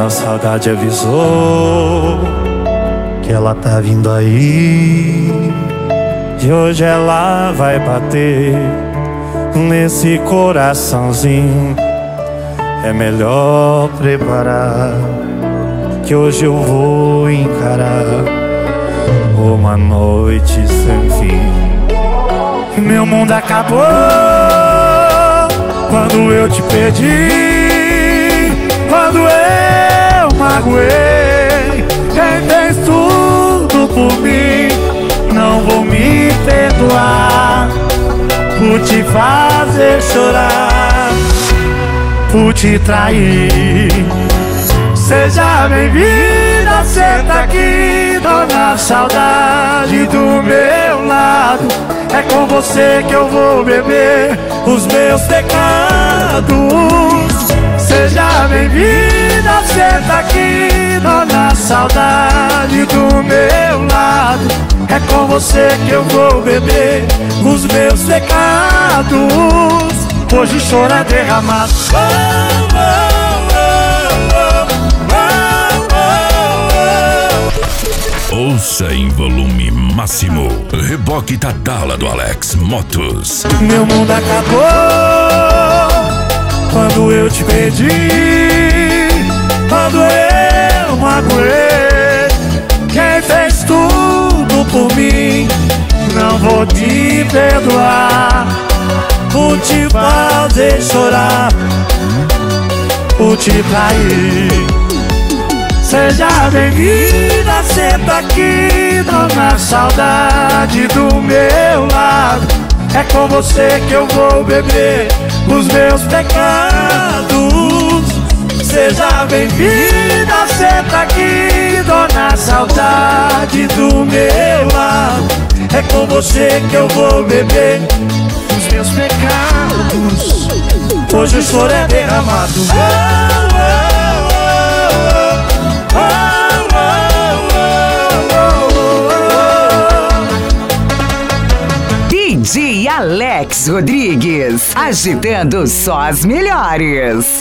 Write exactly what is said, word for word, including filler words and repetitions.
a saudade avisou que ela tá vindo aí, e hoje ela vai bater nesse coraçãozinho. É melhor preparar, que hoje eu vou encarar uma noite sem fim. Meu mundo acabou quando eu te perdi, quando eu magoei. Quem fez tudo por mim não vou me perdoar por te fazer chorar, por te trair. Seja bem-vinda, senta aqui, dona saudade do meu lado. É com você que eu vou beber os meus pecados. Seja bem-vinda, senta aqui, dona saudade do meu lado. É com você que eu vou beber os meus pecados. Hoje o choro é derramado. Ouça em volume máximo. Reboque Tadala do Alex Motos. Meu mundo acabou quando eu te perdi, quando eu magoei. Quem fez tudo por mim não vou te perdoar por te fazer chorar, por te trair. Seja bem-vinda, senta aqui, dona saudade do meu lado. É com você que eu vou beber os meus pecados. Seja bem-vinda, senta aqui, dona saudade do meu lado. É com você que eu vou beber os meus pecados. Hoje o choro é derramado. D J Alex Rodrigues, agitando só as melhores.